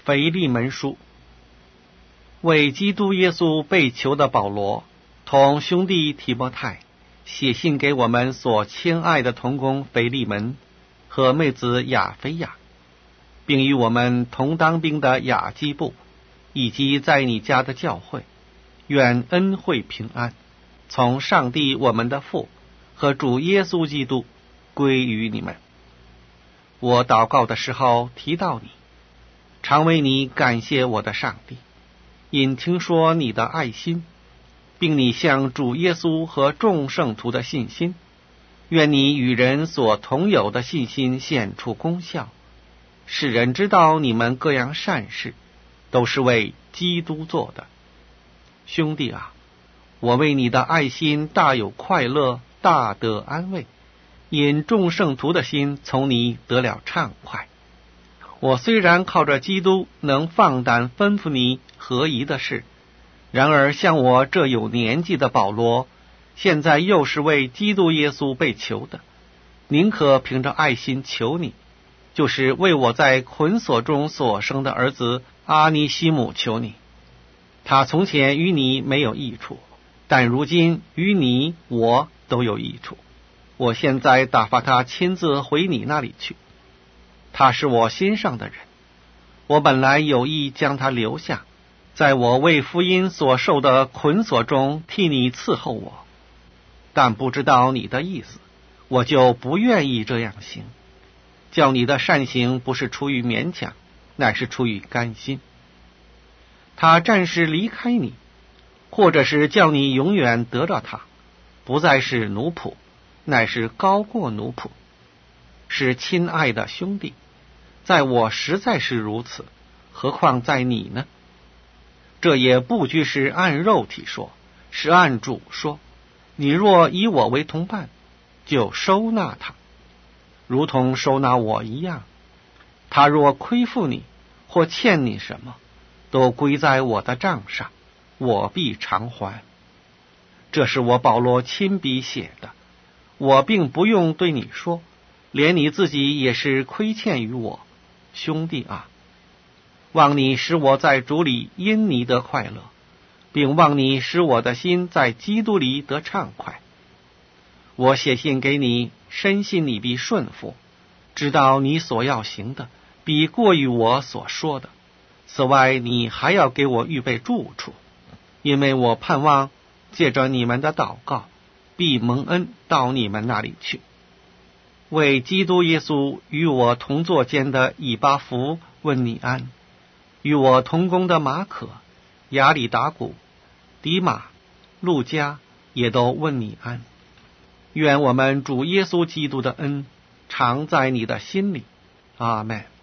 腓利门书。为基督耶稣被囚的保罗，同兄弟提摩太写信给我们所亲爱的同工腓利门和妹子亚菲亚，并与我们同当兵的雅基布，以及在你家的教会，愿恩惠平安从上帝我们的父和主耶稣基督归于你们。我祷告的时候提到你，常为你感谢我的上帝，因听说你的爱心，并你向主耶稣和众圣徒的信心，愿你与人所同有的信心显出功效，使人知道你们各样善事都是为基督做的。兄弟啊，我为你的爱心大有快乐，大得安慰，因众圣徒的心从你得了畅快。我虽然靠着基督能放胆吩咐你合宜的事，然而像我这有年纪的保罗，现在又是为基督耶稣被囚的，宁可凭着爱心求你，就是为我在捆锁中所生的儿子阿尼西姆求你。他从前与你没有益处，但如今与你我都有益处。我现在打发他亲自回你那里去。他是我心上的人，我本来有意将他留下，在我为福音所受的捆锁中替你伺候我，但不知道你的意思，我就不愿意这样行，叫你的善行不是出于勉强，乃是出于甘心。他暂时离开你，或者是叫你永远得着他，不再是奴仆，乃是高过奴仆，是亲爱的兄弟。在我实在是如此，何况在你呢？这也不拘是按肉体说，是按主说。你若以我为同伴，就收纳他，如同收纳我一样。他若亏负你，或欠你什么，都归在我的账上，我必偿还。这是我保罗亲笔写的，我并不用对你说，连你自己也是亏欠于我。兄弟啊，望你使我在主里因你得快乐，并望你使我的心在基督里得畅快。我写信给你，深信你必顺服，知道你所要行的比过于我所说的。此外，你还要给我预备住处，因为我盼望借着你们的祷告，必蒙恩到你们那里去。为基督耶稣与我同坐监的以巴弗问你安，与我同工的马可、亚里达古、迪马、路加也都问你安。愿我们主耶稣基督的恩常在你的心里。阿们。